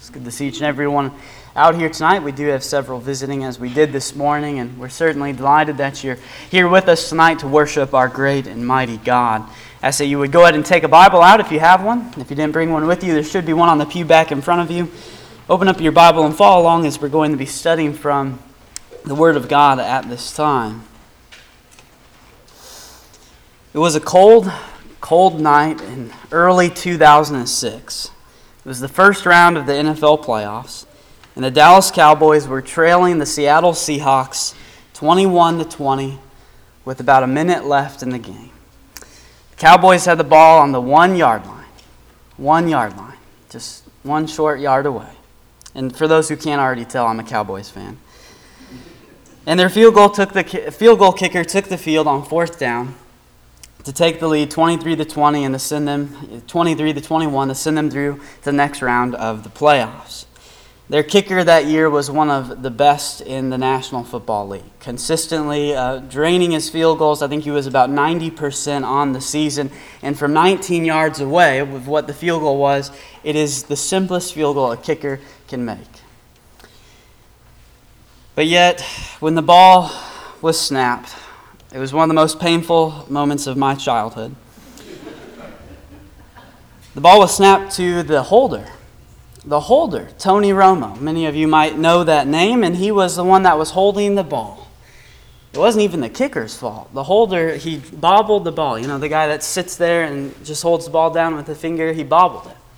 It's good to see each and every one out here tonight. We do have several visiting as we did this morning, and we're certainly delighted that you're here with us tonight to worship our great and mighty God. I say you would go ahead and take a Bible out if you have one. If you didn't bring one with you, there should be one on the pew back in front of you. Open up your Bible and follow along as we're going to be studying from the Word of God at this time. It was a cold night in early 2006. It was the first round of the NFL playoffs, and the Dallas Cowboys were trailing the Seattle Seahawks 21-20 with about a minute left in the game. The Cowboys had the ball on the 1 yard line. 1 yard line. Just one short yard away. And for those who can't already tell, I'm a Cowboys fan. And their field goal kicker took the field on fourth down to take the lead 23-20 and to send them 23-21 to send them through to the next round of the playoffs. Their kicker that year was one of the best in the National Football League, consistently draining his field goals. I think he was about 90% on the season. And from 19 yards away, with what the field goal was, it is the simplest field goal a kicker can make. But yet, when the ball was snapped, it was one of the most painful moments of my childhood. The ball was snapped to the holder, Tony Romo. Many of you might know that name, and he was the one that was holding the ball. It wasn't even the kicker's fault. The holder, he bobbled the ball. You know, the guy that sits there and just holds the ball down with a finger, he bobbled it.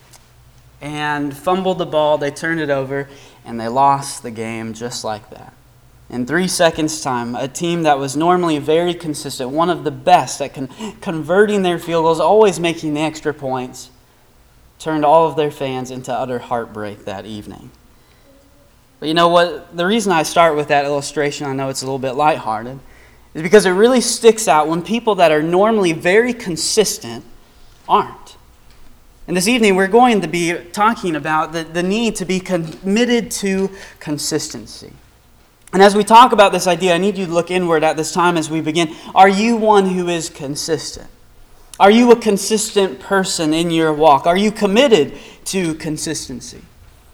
And fumbled the ball, they turned it over, and they lost the game just like that. In 3 seconds' time, a team that was normally very consistent, one of the best at converting their field goals, always making the extra points, turned all of their fans into utter heartbreak that evening. But you know what? The reason I start with that illustration, I know it's a little bit lighthearted, is because it really sticks out when people that are normally very consistent aren't. And this evening, we're going to be talking about the need to be committed to consistency. And as we talk about this idea, I need you to look inward at this time as we begin. Are you one who is consistent? Are you a consistent person in your walk? Are you committed to consistency?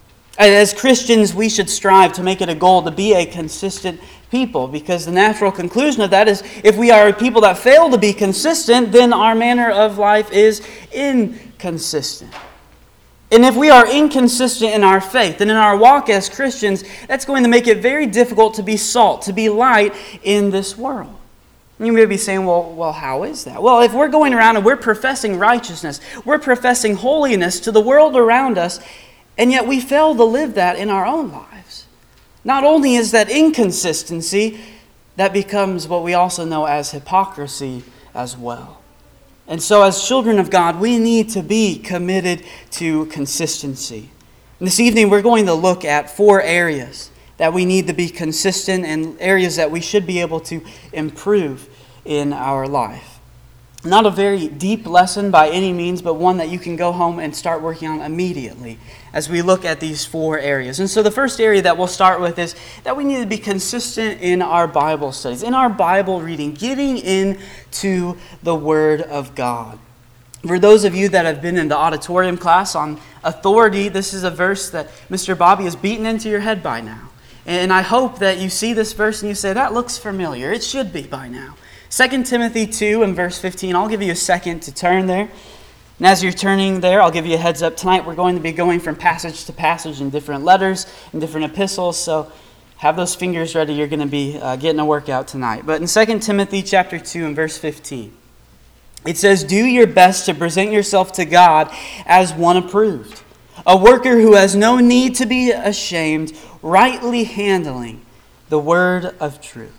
As Christians, we should strive to make it a goal to be a consistent people, because the natural conclusion of that is if we are people that fail to be consistent, then our manner of life is inconsistent. And if we are inconsistent in our faith and in our walk as Christians, that's going to make it very difficult to be salt, to be light in this world. You may be saying, well, how is that? Well, if we're going around and we're professing righteousness, we're professing holiness to the world around us, and yet we fail to live that in our own lives. Not only is that inconsistency, that becomes what we also know as hypocrisy as well. And so as children of God, we need to be committed to consistency. And this evening, we're going to look at 4 areas that we need to be consistent and areas that we should be able to improve in our life. Not a very deep lesson by any means, but one that you can go home and start working on immediately as we look at these 4 areas. And so the first area that we'll start with is that we need to be consistent in our Bible studies, in our Bible reading, getting into the Word of God. For those of you that have been in the auditorium class on authority, this is a verse that Mr. Bobby has beaten into your head by now. And I hope that you see this verse and you say, that looks familiar. It should be by now. 2 Timothy 2 and verse 15. I'll give you a second to turn there. And as you're turning there, I'll give you a heads up. Tonight we're going to be going from passage to passage in different letters and different epistles. So have those fingers ready. You're going to be getting a workout tonight. But in 2 Timothy chapter 2 and verse 15, it says, do your best to present yourself to God as one approved, a worker who has no need to be ashamed, rightly handling the word of truth.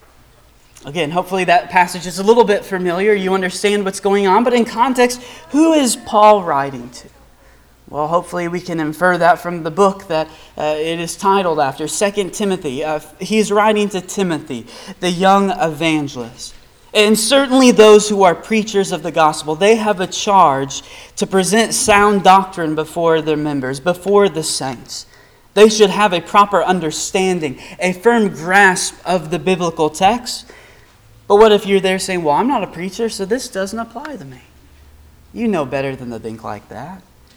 Again, hopefully that passage is a little bit familiar. You understand what's going on. But in context, who is Paul writing to? Well, hopefully we can infer that from the book that it is titled after, 2 Timothy. He's writing to Timothy, the young evangelist. And certainly those who are preachers of the gospel, they have a charge to present sound doctrine before their members, before the saints. They should have a proper understanding, a firm grasp of the biblical text. But what if you're there saying, well, I'm not a preacher, so this doesn't apply to me? You know better than to think like that.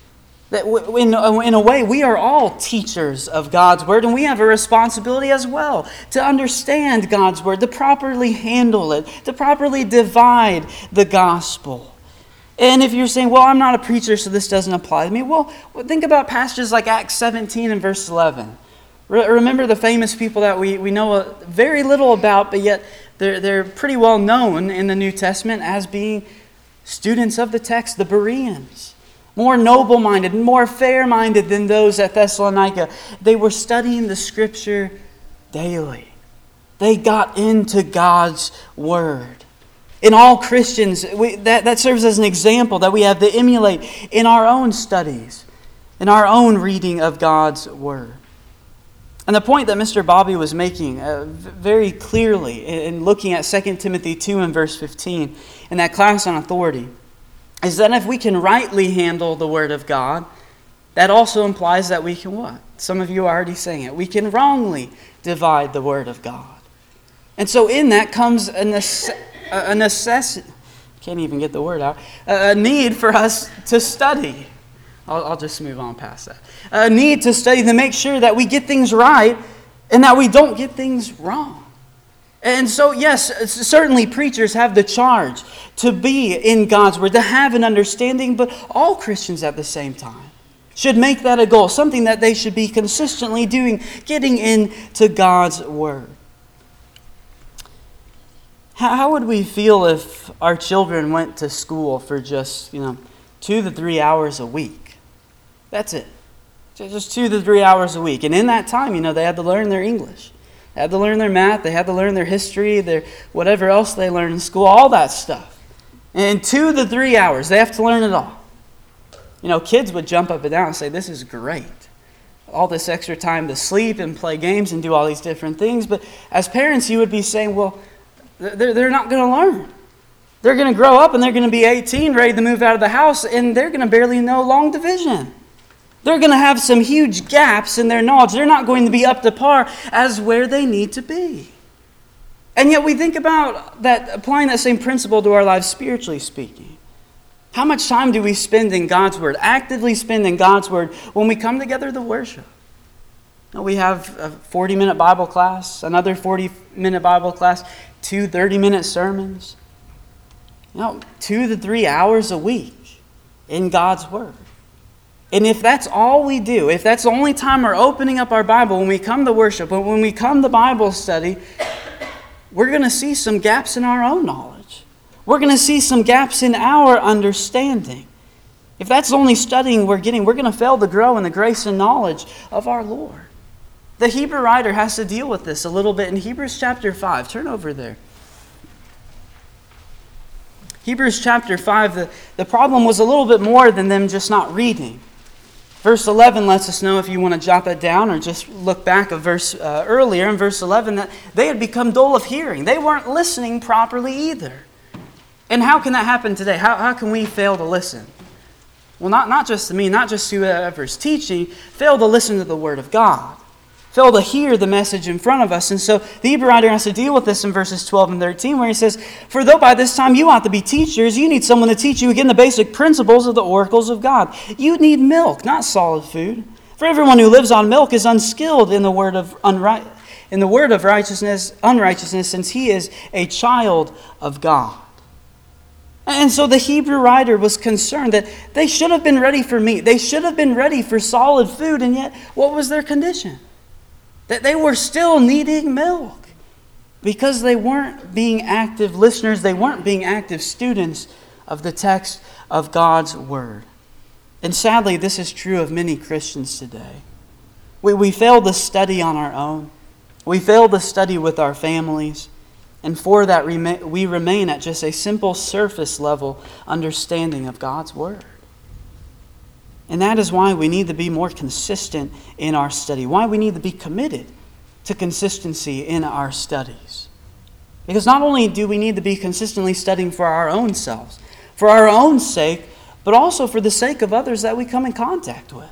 That in a way, we are all teachers of God's Word, and we have a responsibility as well to understand God's Word, to properly handle it, to properly divide the gospel. And if you're saying, well, I'm not a preacher, so this doesn't apply to me, well, think about passages like Acts 17 and verse 11. Remember the famous people that we know very little about, but yet they're pretty well known in the New Testament as being students of the text, the Bereans. More noble-minded, more fair-minded than those at Thessalonica. They were studying the Scripture daily. They got into God's Word. In all Christians, that serves as an example that we have to emulate in our own studies, in our own reading of God's Word. And the point that Mr. Bobby was making very clearly in looking at 2 Timothy 2 and verse 15 in that class on authority is that if we can rightly handle the Word of God, that also implies that we can what? Some of you are already saying it. We can wrongly divide the Word of God. And so in that comes a necessity, can't even get the word out, a need for us to study. I'll just move on past that. A need to study to make sure that we get things right and that we don't get things wrong. And so, yes, certainly preachers have the charge to be in God's Word, to have an understanding, but all Christians at the same time should make that a goal, something that they should be consistently doing, getting into God's Word. How would we feel if our children went to school for just, 2 to 3 hours a week? That's it. Just 2 to 3 hours a week. And in that time, they had to learn their English. They had to learn their math. They had to learn their history, their whatever else they learned in school, all that stuff. And in 2 to 3 hours, they have to learn it all. Kids would jump up and down and say, this is great. All this extra time to sleep and play games and do all these different things. But as parents, you would be saying, well, they're not going to learn. They're going to grow up and they're going to be 18, ready to move out of the house, and they're going to barely know long division. They're going to have some huge gaps in their knowledge. They're not going to be up to par as where they need to be. And yet we think about that, applying that same principle to our lives spiritually speaking. How much time do we spend in God's Word, actively spend in God's Word when we come together to worship? We have a 40-minute Bible class, another 40-minute Bible class, 2 30-minute sermons. 2 to 3 hours a week in God's Word. And if that's all we do, if that's the only time we're opening up our Bible, when we come to worship, when we come to Bible study, we're going to see some gaps in our own knowledge. We're going to see some gaps in our understanding. If that's the only studying we're getting, we're going to fail to grow in the grace and knowledge of our Lord. The Hebrew writer has to deal with this a little bit in Hebrews chapter 5. Turn over there. Hebrews chapter 5, the problem was a little bit more than them just not reading. Verse 11 lets us know, if you want to jot that down or just look back a verse earlier in verse 11, that they had become dull of hearing. They weren't listening properly either. And how can that happen today? How can we fail to listen? Well, not just to me, not just whoever's teaching, fail to listen to the Word of God. Fail to hear the message in front of us. And so the Hebrew writer has to deal with this in verses 12 and 13, where he says, for though by this time you ought to be teachers, you need someone to teach you again the basic principles of the oracles of God. You need milk, not solid food. For everyone who lives on milk is unskilled in the word of unrighteousness, since he is a child of God. And so the Hebrew writer was concerned that they should have been ready for meat. They should have been ready for solid food, and yet what was their condition? That they were still needing milk because they weren't being active listeners. They weren't being active students of the text of God's Word. And sadly, this is true of many Christians today. We fail to study on our own. We fail to study with our families. And for that, we remain at just a simple surface level understanding of God's Word. And that is why we need to be more consistent in our study. Why we need to be committed to consistency in our studies. Because not only do we need to be consistently studying for our own selves, for our own sake, but also for the sake of others that we come in contact with.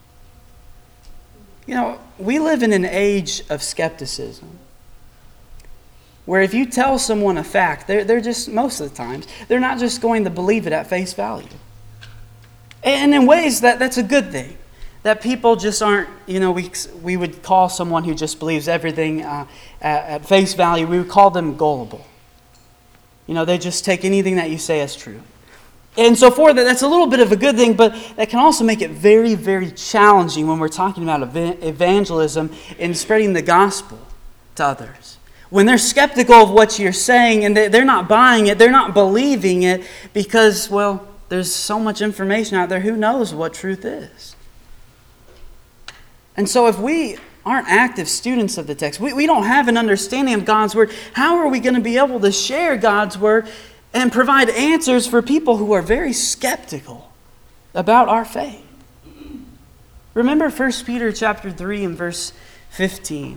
We live in an age of skepticism, where if you tell someone a fact, they're just, most of the times, they're not just going to believe it at face value. And in ways that's a good thing. That people just aren't, we would call someone who just believes everything at face value, we would call them gullible. They just take anything that you say as true. And so forth, that's a little bit of a good thing, but that can also make it very, very challenging when we're talking about evangelism and spreading the gospel to others. When they're skeptical of what you're saying and they're not buying it, they're not believing it because, well, there's so much information out there, who knows what truth is. And so if we aren't active students of the text, we don't have an understanding of God's Word, how are we going to be able to share God's Word and provide answers for people who are very skeptical about our faith? Remember 1 Peter chapter 3 and verse 15.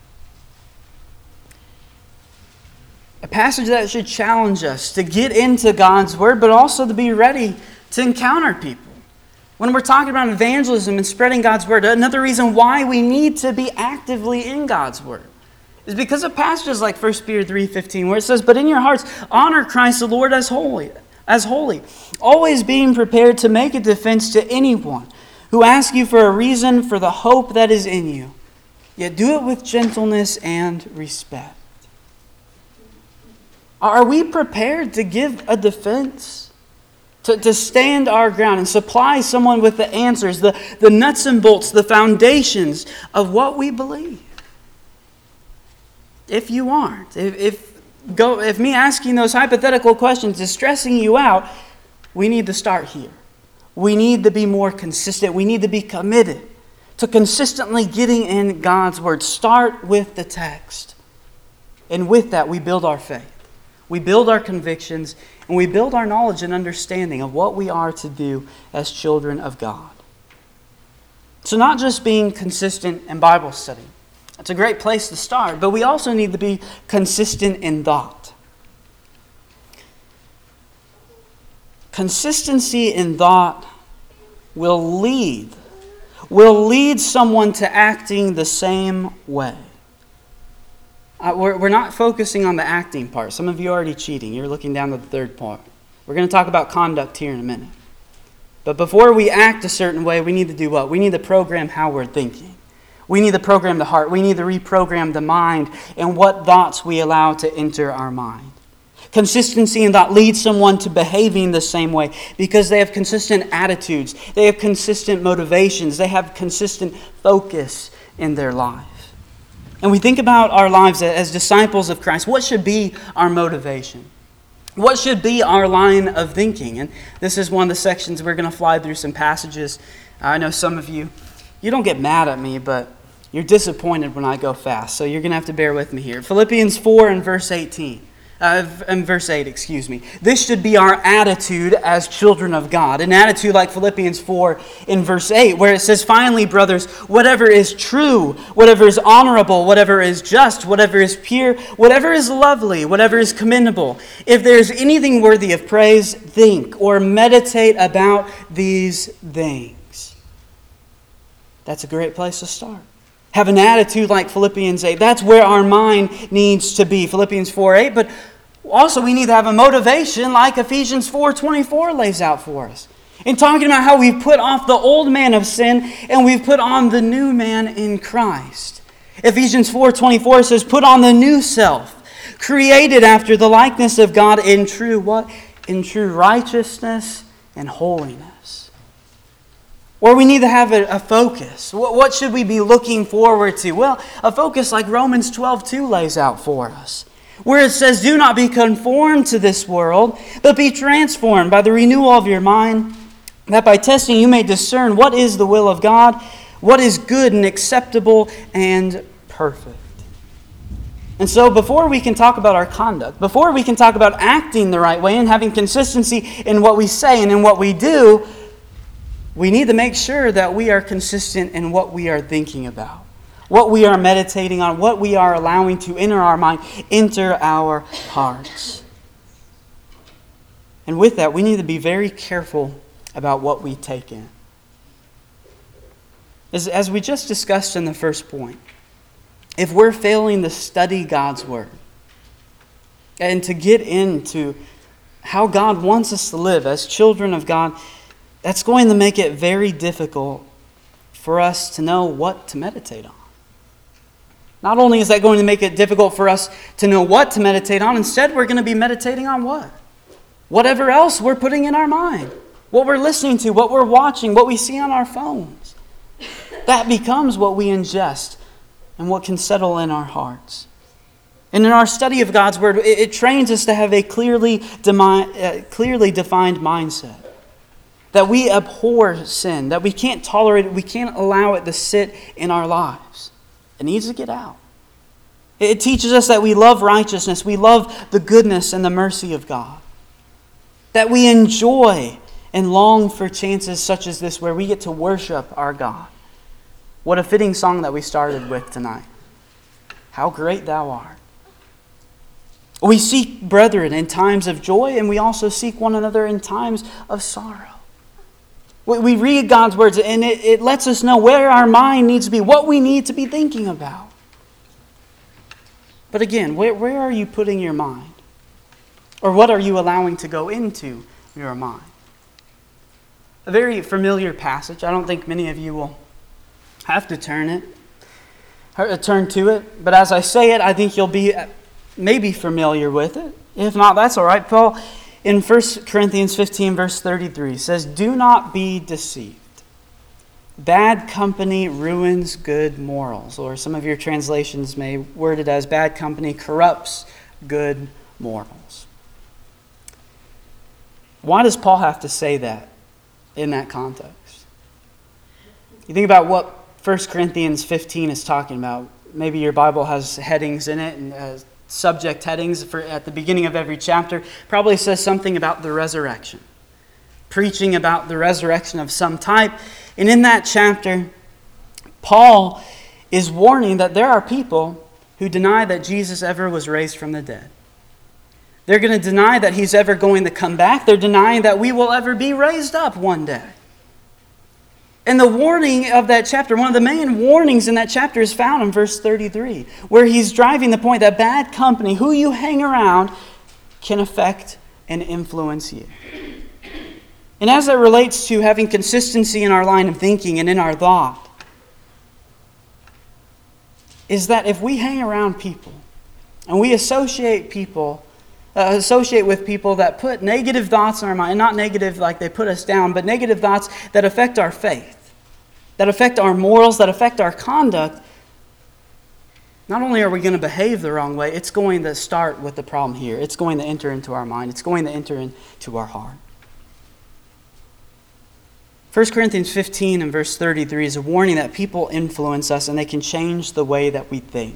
A passage that should challenge us to get into God's Word, but also to be ready to encounter people. When we're talking about evangelism and spreading God's Word, another reason why we need to be actively in God's Word is because of passages like 1 Peter 3:15, where it says, "But in your hearts honor Christ the Lord as holy, always being prepared to make a defense to anyone who asks you for a reason for the hope that is in you. Yet do it with gentleness and respect." Are we prepared to give a defense? To stand our ground and supply someone with the answers, the nuts and bolts, the foundations of what we believe? If you aren't, if me asking those hypothetical questions is stressing you out, we need to start here. We need to be more consistent. We need to be committed to consistently getting in God's Word. Start with the text. And with that, we build our faith. We build our convictions, and we build our knowledge and understanding of what we are to do as children of God. So not just being consistent in Bible study. That's a great place to start, but we also need to be consistent in thought. Consistency in thought will lead someone to acting the same way. We're not focusing on the acting part. Some of you are already cheating. You're looking down to the third part. We're going to talk about conduct here in a minute. But before we act a certain way, we need to do what? We need to program how we're thinking. We need to program the heart. We need to reprogram the mind and what thoughts we allow to enter our mind. Consistency in thought leads someone to behaving the same way because they have consistent attitudes. They have consistent motivations. They have consistent focus in their life. And we think about our lives as disciples of Christ. What should be our motivation? What should be our line of thinking? And this is one of the sections we're going to fly through some passages. I know some of you don't get mad at me, but you're disappointed when I go fast. So you're going to have to bear with me here. Philippians 4 and verse 18. In verse 8, excuse me. This should be our attitude as children of God. An attitude like Philippians 4 in verse 8, where it says, "Finally, brothers, whatever is true, whatever is honorable, whatever is just, whatever is pure, whatever is lovely, whatever is commendable, if there is anything worthy of praise, think or meditate about these things." That's a great place to start. Have an attitude like Philippians 8. That's where our mind needs to be. Philippians 4:8, but also we need to have a motivation like Ephesians 4:24 lays out for us. In talking about how we've put off the old man of sin and we've put on the new man in Christ. Ephesians 4:24 says, "Put on the new self, created after the likeness of God in true what? In true righteousness and holiness." Or we need to have a focus. What should we be looking forward to? Well, a focus like Romans 12:2 lays out for us, where it says, "Do not be conformed to this world, but be transformed by the renewal of your mind, that by testing you may discern what is the will of God, what is good and acceptable and perfect." And so before we can talk about our conduct, before we can talk about acting the right way and having consistency in what we say and in what we do, we need to make sure that we are consistent in what we are thinking about, what we are meditating on, what we are allowing to enter our mind, enter our hearts. And with that, we need to be very careful about what we take in. As we just discussed in the first point, if we're failing to study God's Word and to get into how God wants us to live as children of God, that's going to make it very difficult for us to know what to meditate on. Not only is that going to make it difficult for us to know what to meditate on, instead we're going to be meditating on what? Whatever else we're putting in our mind. What we're listening to, what we're watching, what we see on our phones. That becomes what we ingest and what can settle in our hearts. And in our study of God's Word, it trains us to have a clearly defined mindset. That we abhor sin, that we can't tolerate it, we can't allow it to sit in our lives. It needs to get out. It teaches us that we love righteousness, we love the goodness and the mercy of God. That we enjoy and long for chances such as this where we get to worship our God. What a fitting song that we started with tonight. How great thou art. We seek brethren in times of joy, and we also seek one another in times of sorrow. We read God's words, and it lets us know where our mind needs to be, what we need to be thinking about. But again, where are you putting your mind? Or what are you allowing to go into your mind? A very familiar passage. I don't think many of you will have to turn to it. But as I say it, I think you'll be maybe familiar with it. If not, that's all right. Paul, in 1 Corinthians 15, verse 33, says, "Do not be deceived. Bad company ruins good morals." Or some of your translations may word it as, "Bad company corrupts good morals." Why does Paul have to say that in that context? You think about what 1 Corinthians 15 is talking about. Maybe your Bible has headings in it and subject headings at the beginning of every chapter. Probably says something about the resurrection. Preaching about the resurrection of some type. And in that chapter, Paul is warning that there are people who deny that Jesus ever was raised from the dead. They're going to deny that He's ever going to come back. They're denying that we will ever be raised up one day. And the warning of that chapter, one of the main warnings in that chapter is found in verse 33, where he's driving the point that bad company, who you hang around, can affect and influence you. And as it relates to having consistency in our line of thinking and in our thought, is that if we hang around people and we associate with people that put negative thoughts in our mind, not negative like they put us down, but negative thoughts that affect our faith, that affect our morals, that affect our conduct, not only are we going to behave the wrong way, it's going to start with the problem here. It's going to enter into our mind. It's going to enter into our heart. 1 Corinthians 15 and verse 33 is a warning that people influence us and they can change the way that we think.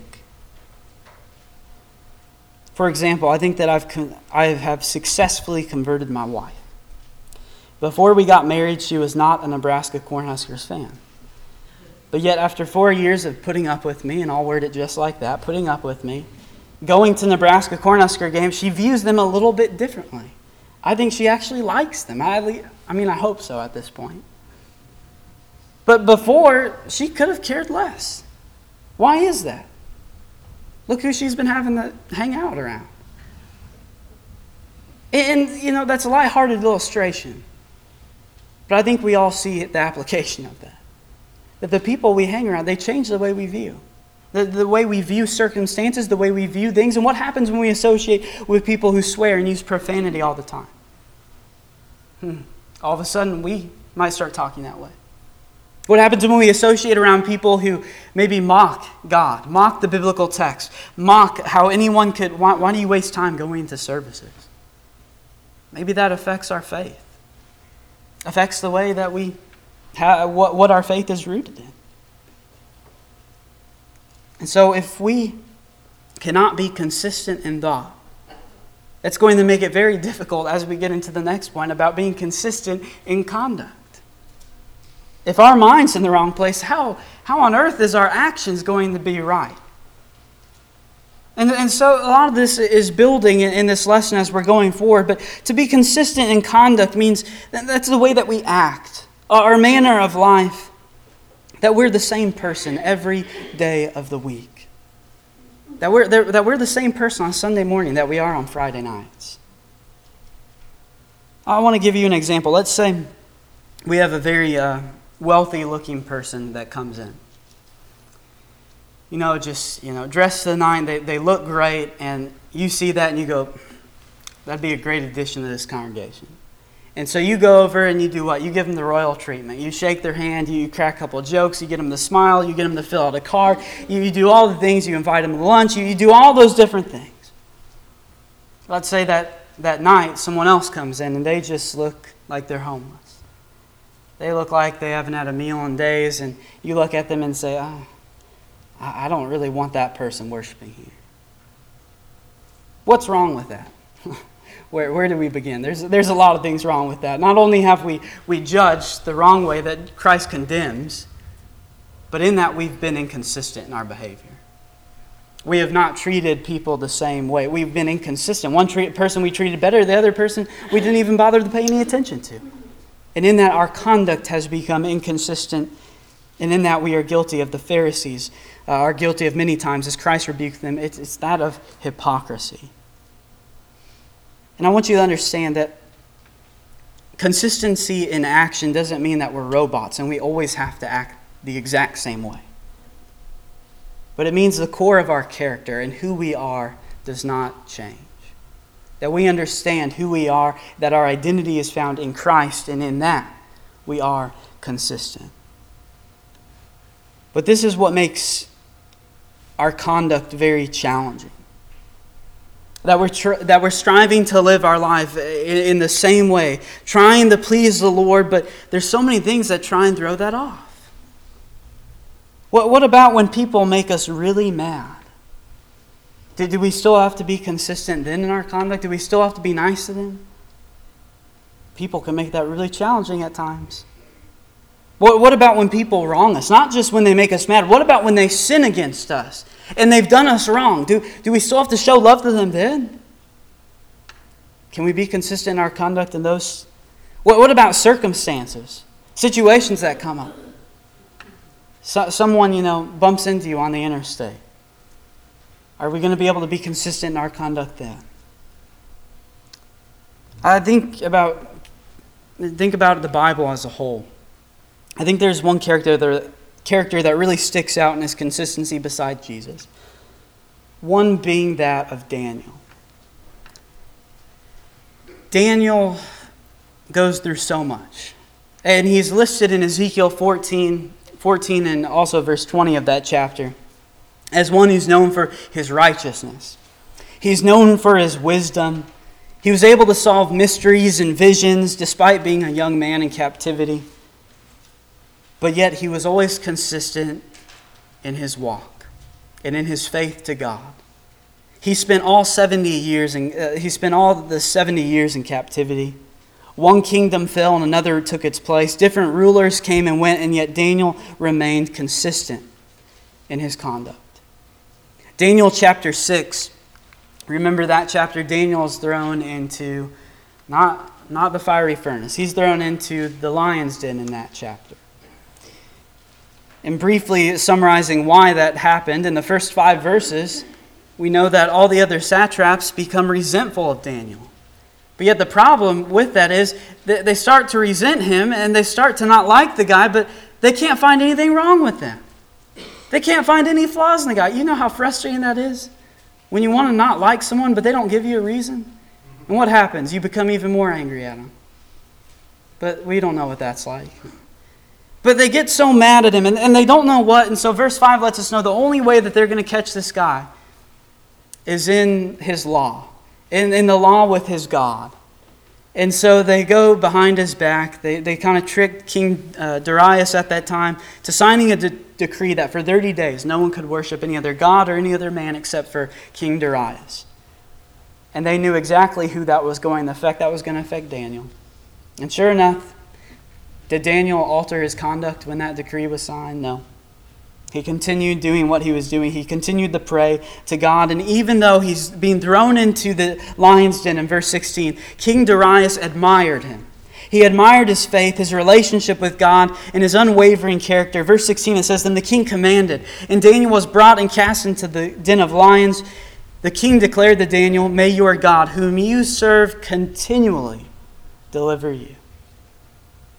For example, I think that I have successfully converted my wife. Before we got married, she was not a Nebraska Cornhuskers fan. But yet, after 4 years of putting up with me, and I'll word it just like that, putting up with me, going to Nebraska Cornhusker games, she views them a little bit differently. I think she actually likes them. I hope so at this point. But before, she could have cared less. Why is that? Look who she's been having to hang out around. And, that's a lighthearted illustration. But I think we all see the application of that. That the people we hang around, they change the way we view. The way we view circumstances, the way we view things, and what happens when we associate with people who swear and use profanity all the time. All of a sudden, we might start talking that way. What happens when we associate around people who maybe mock God, mock the biblical text, mock how anyone could, why do you waste time going to services? Maybe that affects our faith. Affects the way that what our faith is rooted in. And so if we cannot be consistent in thought, it's going to make it very difficult as we get into the next point about being consistent in conduct. If our mind's in the wrong place, how on earth is our actions going to be right? And so a lot of this is building in this lesson as we're going forward. But to be consistent in conduct means that's the way that we act, our manner of life, that we're the same person every day of the week. That we're the same person on Sunday morning that we are on Friday nights. I want to give you an example. Let's say we have a very wealthy-looking person that comes in. Dressed to the nine, they look great, and you see that and you go, that'd be a great addition to this congregation. And so you go over and you do what? You give them the royal treatment. You shake their hand, you crack a couple of jokes, you get them to smile, you get them to fill out a card, you do all the things, you invite them to lunch, you do all those different things. Let's say that night someone else comes in and they just look like they're homeless. They look like they haven't had a meal in days, and you look at them and say, I don't really want that person worshiping here. What's wrong with that? Where do we begin? There's a lot of things wrong with that. Not only have we judged the wrong way that Christ condemns, but in that we've been inconsistent in our behavior. We have not treated people the same way. We've been inconsistent. One person we treated better, the other person we didn't even bother to pay any attention to. And in that our conduct has become inconsistent, and in that we are guilty of the Pharisees, are guilty of many times, as Christ rebuked them. It's that of hypocrisy. And I want you to understand that consistency in action doesn't mean that we're robots and we always have to act the exact same way. But it means the core of our character and who we are does not change. That we understand who we are, that our identity is found in Christ, and in that we are consistent. But this is what makes our conduct very challenging. That we're striving to live our life in the same way, trying to please the Lord, but there's so many things that try and throw that off. What about when people make us really mad? Do we still have to be consistent then in our conduct? Do we still have to be nice to them? People can make that really challenging at times. What about when people wrong us? Not just when they make us mad. What about when they sin against us and they've done us wrong? Do we still have to show love to them then? Can we be consistent in our conduct in those? What about circumstances? Situations that come up. Someone, bumps into you on the interstate. Are we going to be able to be consistent in our conduct then? I think about the Bible as a whole. I think there's one character that really sticks out in his consistency beside Jesus. One being that of Daniel. Daniel goes through so much. And he's listed in Ezekiel 14 and also verse 20 of that chapter as one who's known for his righteousness. He's known for his wisdom. He was able to solve mysteries and visions despite being a young man in captivity. But yet he was always consistent in his walk and in his faith to God. He spent all the 70 years in captivity. One kingdom fell and another took its place. Different rulers came and went, and yet Daniel remained consistent in his conduct. Daniel chapter 6. Remember that chapter? Daniel is thrown into not the fiery furnace. He's thrown into the lion's den in that chapter. And briefly summarizing why that happened, in the first 5 verses, we know that all the other satraps become resentful of Daniel. But yet the problem with that is that they start to resent him and they start to not like the guy, but they can't find anything wrong with them. They can't find any flaws in the guy. You know how frustrating that is? When you want to not like someone, but they don't give you a reason. And what happens? You become even more angry at them. But we don't know what that's like. But they get so mad at him and they don't know what. And so verse 5 lets us know the only way that they're going to catch this guy is in his law. In the law with his God. And so they go behind his back. They kind of tricked King Darius at that time to signing a decree that for 30 days no one could worship any other god or any other man except for King Darius. And they knew exactly who that was going to affect. That was going to affect Daniel. And sure enough, did Daniel alter his conduct when that decree was signed? No. He continued doing what he was doing. He continued to pray to God. And even though he's being thrown into the lion's den in verse 16, King Darius admired him. He admired his faith, his relationship with God, and his unwavering character. Verse 16, it says, "Then the king commanded, and Daniel was brought and cast into the den of lions. The king declared to Daniel, 'May your God, whom you serve continually, deliver you.'"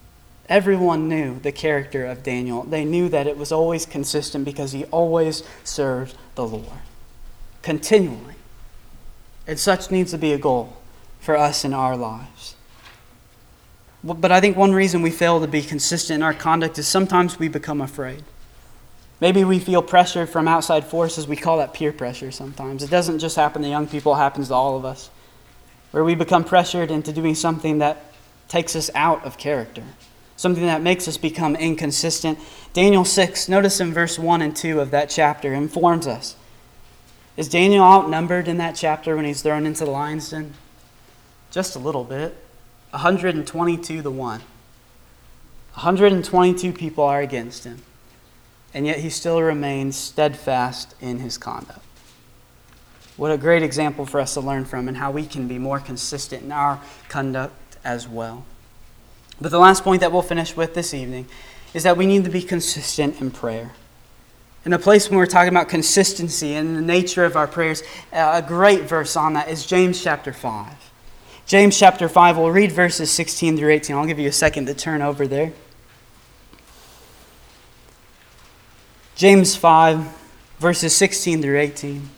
Everyone knew the character of Daniel. They knew that it was always consistent because he always served the Lord. Continually. And such needs to be a goal for us in our lives. But I think one reason we fail to be consistent in our conduct is sometimes we become afraid. Maybe we feel pressure from outside forces. We call that peer pressure sometimes. It doesn't just happen to young people, it happens to all of us. Where we become pressured into doing something that takes us out of character. Something that makes us become inconsistent. Daniel 6, notice in verse 1 and 2 of that chapter, informs us. Is Daniel outnumbered in that chapter when he's thrown into the lion's den? Just a little bit. 122 to 1. 122 people are against him. And yet he still remains steadfast in his conduct. What a great example for us to learn from and how we can be more consistent in our conduct as well. But the last point that we'll finish with this evening is that we need to be consistent in prayer. In the place when we're talking about consistency and the nature of our prayers, a great verse on that is James chapter 5. James chapter 5, we'll read verses 16 through 18. I'll give you a second to turn over there. James 5, verses 16 through 18.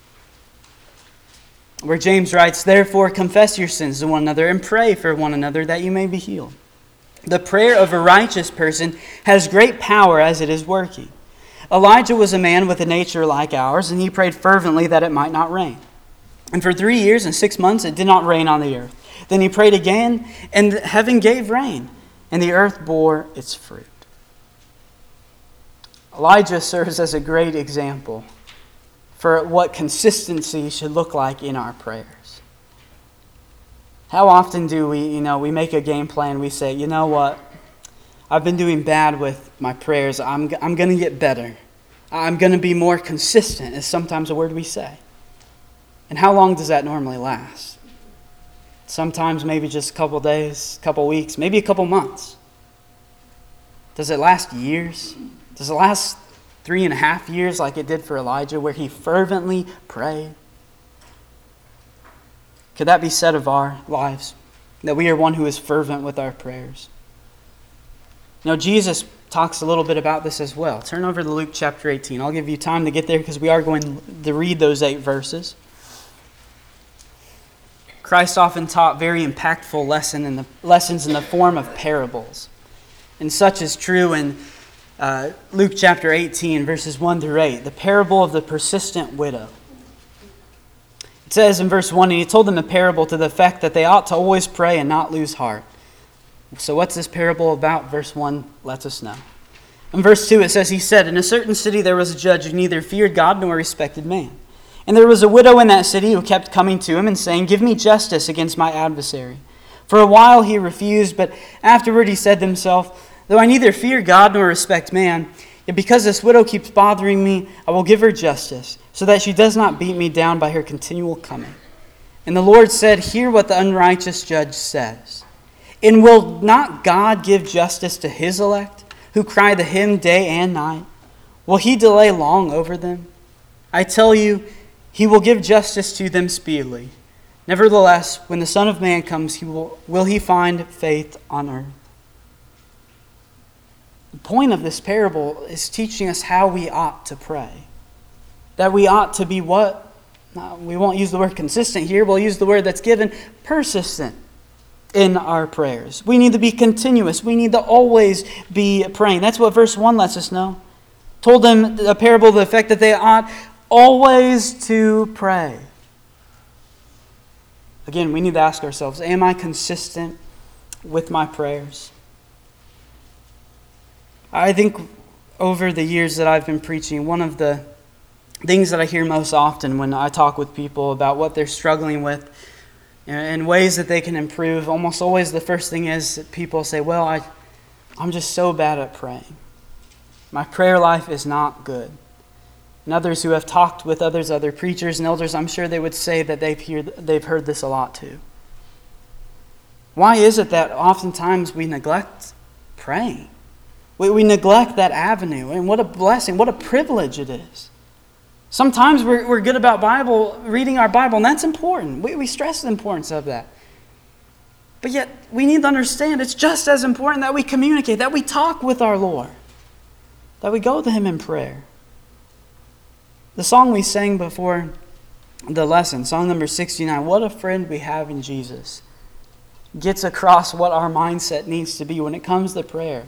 Where James writes, "Therefore confess your sins to one another and pray for one another that you may be healed. The prayer of a righteous person has great power as it is working. Elijah was a man with a nature like ours, and he prayed fervently that it might not rain. And for 3 years and 6 months it did not rain on the earth. Then he prayed again, and heaven gave rain, and the earth bore its fruit." Elijah serves as a great example for what consistency should look like in our prayers. How often do we make a game plan, we say, you know what, I've been doing bad with my prayers, I'm going to get better. I'm going to be more consistent, is sometimes a word we say. And how long does that normally last? Sometimes maybe just a couple days, couple weeks, maybe a couple months. Does it last years? Does it last 3.5 years like it did for Elijah, where he fervently prayed? Could that be said of our lives? That we are one who is fervent with our prayers? Now, Jesus talks a little bit about this as well. Turn over to Luke chapter 18. I'll give you time to get there because we are going to read those 8 verses. Christ often taught very impactful lessons in the form of parables. And such is true in Luke chapter 18, verses 1 through 8, the parable of the persistent widow. It says in verse 1, "And he told them a parable to the effect that they ought to always pray and not lose heart." So what's this parable about? Verse 1 lets us know. In verse 2 it says, "He said, in a certain city there was a judge who neither feared God nor respected man. And there was a widow in that city who kept coming to him and saying, 'Give me justice against my adversary.' For a while he refused, but afterward he said to himself, 'Though I neither fear God nor respect man, yet because this widow keeps bothering me, I will give her justice, so that she does not beat me down by her continual coming.' And the Lord said, 'Hear what the unrighteous judge says. And will not God give justice to his elect, who cry to him day and night? Will he delay long over them? I tell you, he will give justice to them speedily. Nevertheless, when the Son of Man comes, will he find faith on earth?'" The point of this parable is teaching us how we ought to pray. That we ought to be what? We won't use the word consistent here. We'll use the word that's given, persistent in our prayers. We need to be continuous. We need to always be praying. That's what verse 1 lets us know. Told them a parable to the effect that they ought always to pray. Again, we need to ask ourselves, am I consistent with my prayers? I think over the years that I've been preaching, one of the things that I hear most often when I talk with people about what they're struggling with and ways that they can improve, almost always the first thing is that people say, well, I'm just so bad at praying. My prayer life is not good. And others who have talked with other preachers and elders, I'm sure they would say that they've heard this a lot too. Why is it that oftentimes we neglect praying? We neglect that avenue, and what a blessing, what a privilege it is. Sometimes we're good about reading our Bible, and that's important. We stress the importance of that. But yet, we need to understand it's just as important that we communicate, that we talk with our Lord, that we go to Him in prayer. The song we sang before the lesson, song number 69, What a Friend We Have in Jesus, gets across what our mindset needs to be when it comes to prayer.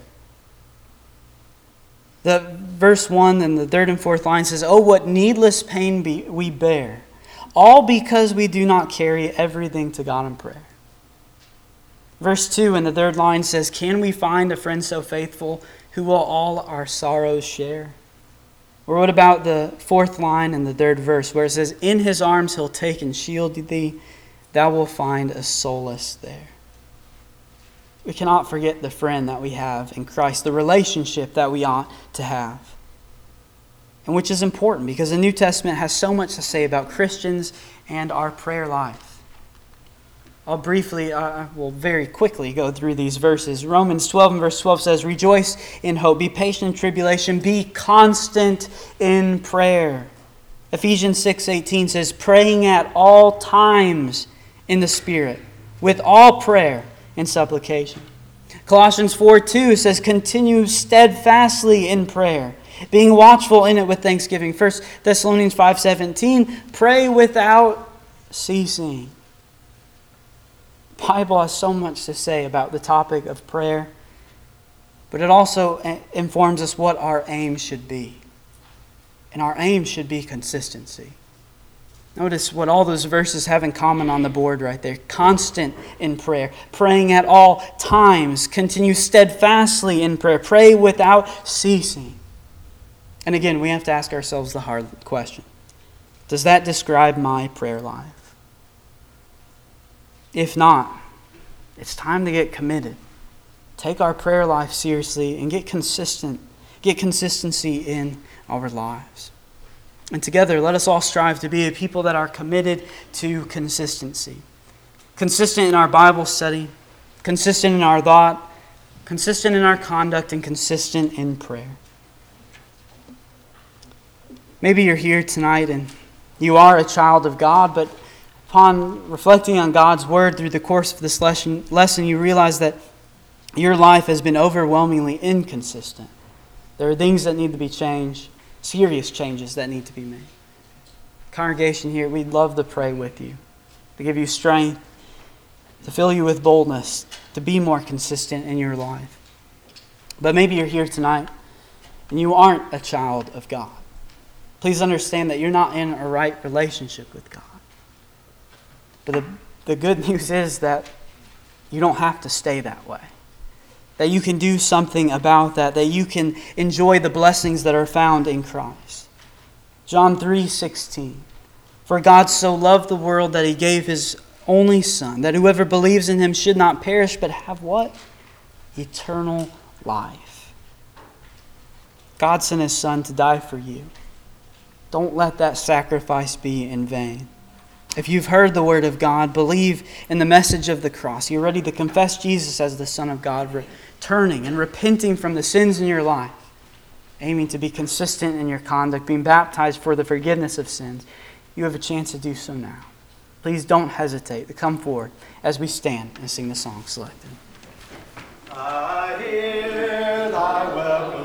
The verse 1 and the third and fourth line says, Oh, what needless pain we bear, all because we do not carry everything to God in prayer. Verse 2 and the third line says, Can we find a friend so faithful who will all our sorrows share? Or what about the fourth line and the third verse where it says, In His arms He'll take and shield thee, thou will find a solace there. We cannot forget the friend that we have in Christ, the relationship that we ought to have. And which is important because the New Testament has so much to say about Christians and our prayer life. I'll very quickly go through these verses. Romans 12 and verse 12 says, Rejoice in hope, be patient in tribulation, be constant in prayer. Ephesians 6:18 says, Praying at all times in the Spirit, with all prayer and supplication. Colossians 4:2 says, Continue steadfastly in prayer, being watchful in it with thanksgiving. 1 Thessalonians 5:17, Pray without ceasing. The Bible has so much to say about the topic of prayer, but it also informs us what our aim should be. And our aim should be consistency. Notice what all those verses have in common on the board right there. Constant in prayer. Praying at all times. Continue steadfastly in prayer. Pray without ceasing. And again, we have to ask ourselves the hard question. Does that describe my prayer life? If not, it's time to get committed. Take our prayer life seriously and get consistency in our lives. And together, let us all strive to be a people that are committed to consistency. Consistent in our Bible study, consistent in our thought, consistent in our conduct, and consistent in prayer. Maybe you're here tonight and you are a child of God, but upon reflecting on God's Word through the course of this lesson, you realize that your life has been overwhelmingly inconsistent. There are things that need to be changed, serious changes that need to be made. Congregation here, we'd love to pray with you, to give you strength, to fill you with boldness, to be more consistent in your life. But maybe you're here tonight and you aren't a child of God. Please understand that you're not in a right relationship with God. But the good news is that you don't have to stay that way. That you can do something about that. That you can enjoy the blessings that are found in Christ. John 3:16. For God so loved the world that He gave His only Son, that whoever believes in Him should not perish, but have what? Eternal life. God sent His Son to die for you. Don't let that sacrifice be in vain. If you've heard the Word of God, believe in the message of the cross. You're ready to confess Jesus as the Son of God, returning and repenting from the sins in your life, aiming to be consistent in your conduct, being baptized for the forgiveness of sins. You have a chance to do so now. Please don't hesitate to come forward as we stand and sing the song selected. I hear thy welcome.